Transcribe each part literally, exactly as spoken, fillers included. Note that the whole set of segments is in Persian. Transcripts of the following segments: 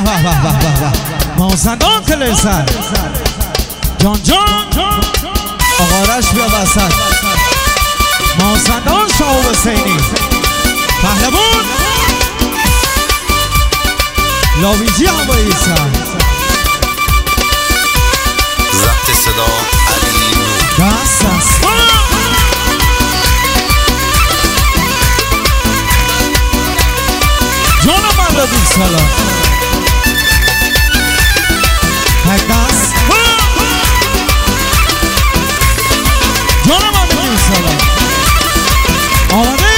به به به به به مازندان کلیسر جان جان آقا رش بیا وسط مازندان شاه حسینی پهلوان لاویجی هوایی سر ضبط صدا علی نور دست دست جانم من را دید سالا تک دست جانم من را دید سالا آمده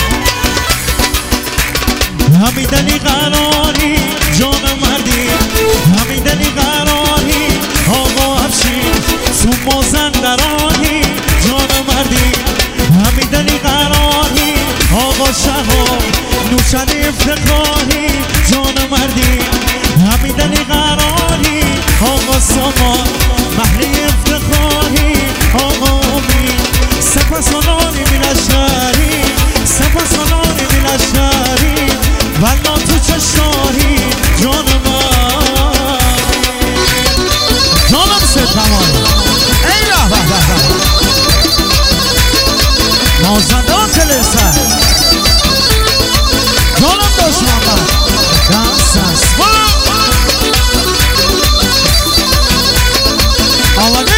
همیدنی قراری جان مردی همیدنی قراری آقا افشین تو مازندرانی جان مردی همیدنی قراری آقا شهاب نوشنی افتخاری جان مردی همیدنی قراری آقا سامان محلی افتخاری آقا امید سپسانانی میلشگری سپسانانی میلشگری ولا تو چشاری جان من جانم سه تمام ای ره به به به مازندان کلیسر جانم داشت محمد دست دست آمده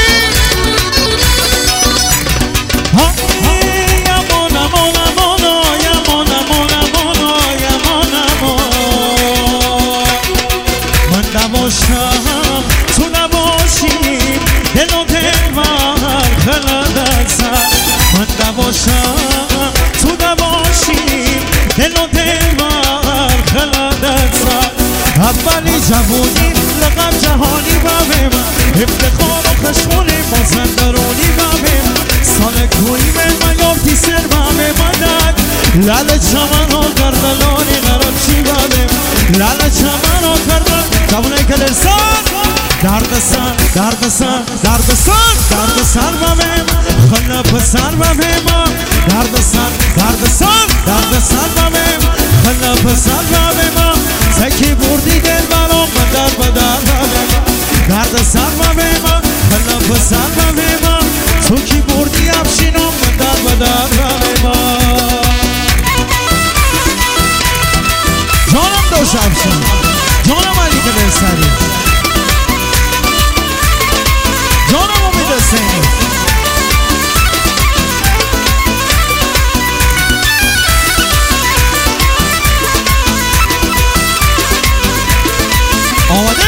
یمان امان امان یمان امان امان یمان امان من نباشم تو نباشی دل و دل بر خلدت سر من نباشم تو نباشی دل و دل بر خلدت سر اولی جوونی لقب جهانی بابه من افتخار و خشمونی مازندرانی بابه من سال کوی من یارتی سر بابه مدد لال چمن ها کردلانی قرار چی بابه لال چمن ها کردل جوونه کلیسر درد سر درد سر درد سر درد سر بابه خلا پسر بابه ما درد سر درد سر درد سر بابه خلا پسر بابه ما سکی بردی دل برام من در بدر بابه ما درد سر بابه ما خلا پسر بابه ما تو کی بردی افشینم من در بدر بابه ما جانم داشت افشین جانم علی کلیسری جانم امید حسینی آمده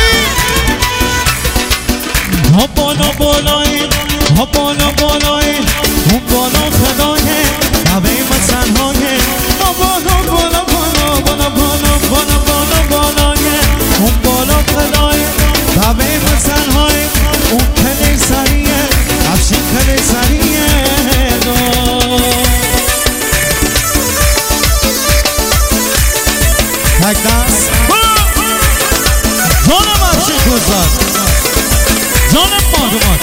ها بالا بالایی ها بالا بالایی اون بالا خدایه نوه من تنهایه ها بالا بالا بالا بالا بالا بالا بالا بالایه اون بالا خدایه نوه من تنهایه اون کلیسریه افشین کلیسریه تک دست جانم افشین گذار جانم مادومات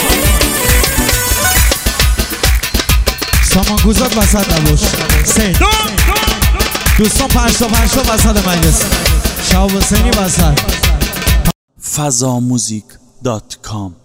سامان گذار وسط نباش سه دوستان پنج تا پنج تا وسط مجلس شاه حسینی وسط فضاموزیک دات کام